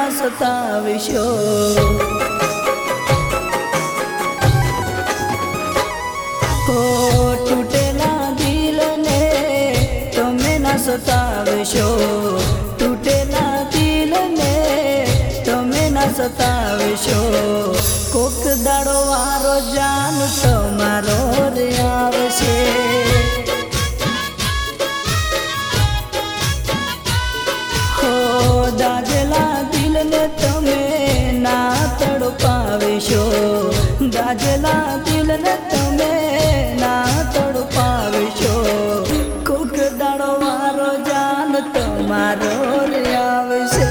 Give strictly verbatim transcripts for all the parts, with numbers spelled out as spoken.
ના સતાવશો હો તૂટેલા દિલને તમે ના સતાવશો તૂટેલા દિલને તમે ના સતાવશો કોક દાડો વારો જાન તમારો રે આવશે દાજેલા દિલને તમે ના તડપાવશો દાજેલા દિલને તમે ના તડપાવશો કોક દાડો મારો જાન તમારો રે આવશે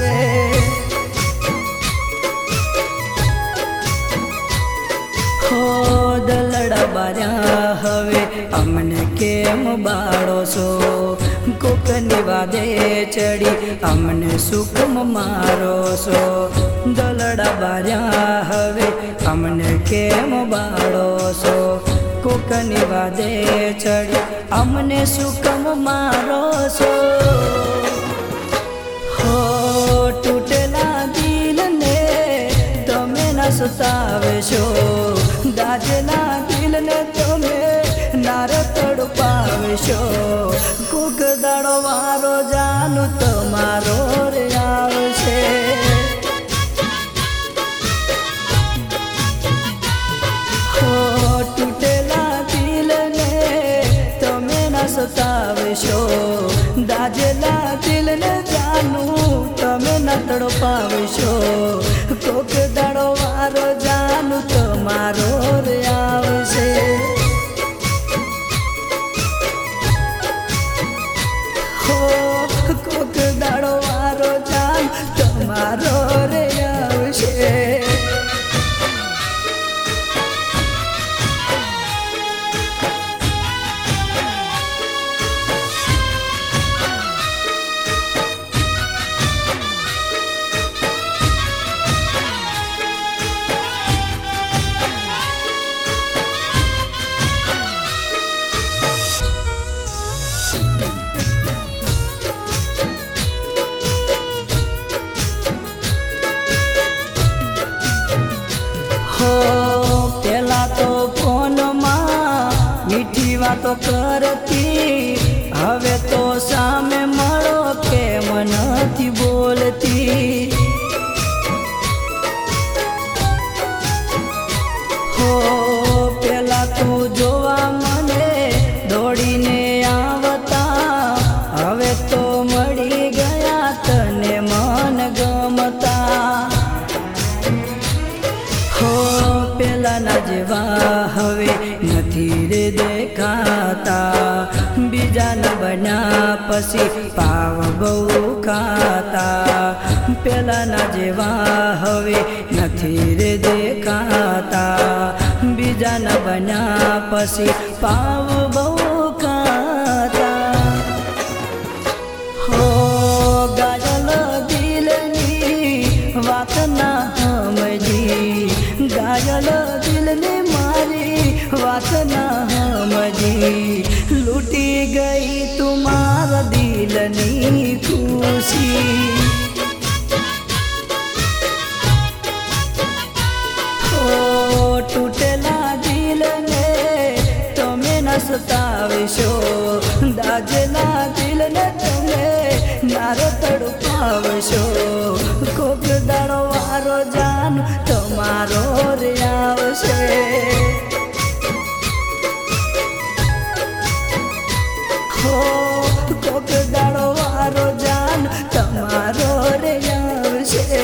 હો દલડા બાર્યા હવે અમને કેમ બાળો છો કોકની વાદે ચડી અમને સુખમ મારો છો દલડા બાર્યા હવે અમને કેમ બાળો છો કોકની વાદે ચડી અમને સુખમ મારો છો હો તૂટેલા દિલને તમે ના સતાવશો દાજેલા દિલને તમે નાર તડપાવશો કોક દાડો વારો જાન તમારો રે આવશે હો તૂટેલા દિલને તમે ના સતાવશો દાજેલા દિલને જાનું તમે ના તડપાવશો કોક દાડો વારો જાન તમારો રે આવશે કોક દાડો વારો જાન તમારો રે આવશે પેલા તો ફોનમાં મીઠી વાતો કરતી હવે તો સામે મળો કેમ નથી બોલતી હો પેલા તો જોવા મને દોડીને આવતા હવે તો મળી ગયા તને મન ગમતા હો પેલાના જેવા હવે નથી રે દેખાતા બીજાના બન્યા પછી પાવ બહુ ખાતા પેલાના જેવા હવે નથી રે દેખાતા બીજાના બન્યા પછી પાવ બહુ ખાતા હો ગાજલ દિલની વાત ના સમજી ગાજલ દિલને મારી વાત ના સમજી લૂટી ગઈ તુમારા દિલની ખુશી હો તૂટેલા દિલને તમે ના સતાવશો દાજેલા દિલને તમે નાર તડપાવશો કોક દાડો વારો જાન તમારો રે આવશે હો કોક દાડો વારો જાન તમારો રે આવશે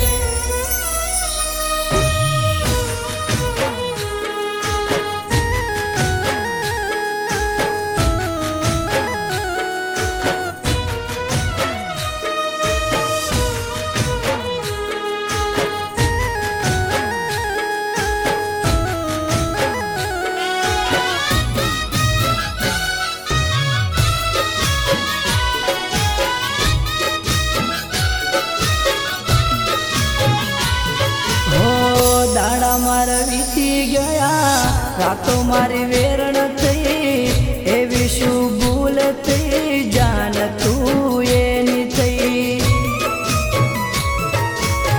મારા વીતી ગયા રાતો મારી વેરણ થઈ એવી શું ભૂલ થઈ જાન તું એની થઈ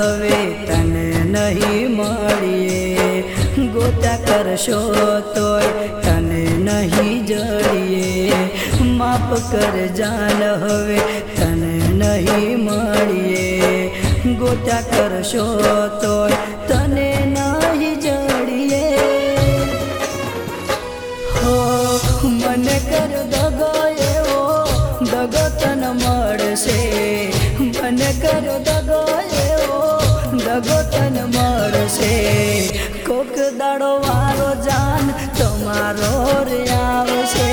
હવે તને નહીં મળીએ ગોતા કરશો તોય તને નહીં જડીએ માફ કર જાન હવે તને નહીં મળીએ ગોતા કરશો તોય તને નહીં જડીએ હો મને કર દગો એવો દગો તને મળશે મને કર દગો એવો દગો તને મળશે કોક દાડો વારો જાન તમારો રે આવશે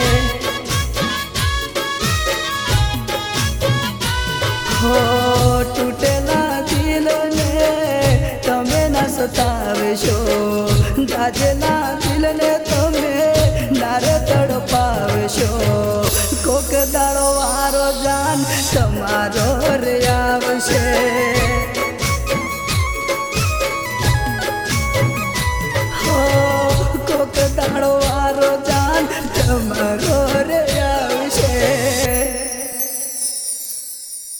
હો તૂટેલા દિલને તમે ના સતાવશો દાજેલા દિલને તમે નારે તડપાવશો કોક દાડો વારો જાન તમારો રે આવશે હો કોક દાડો વારો જાન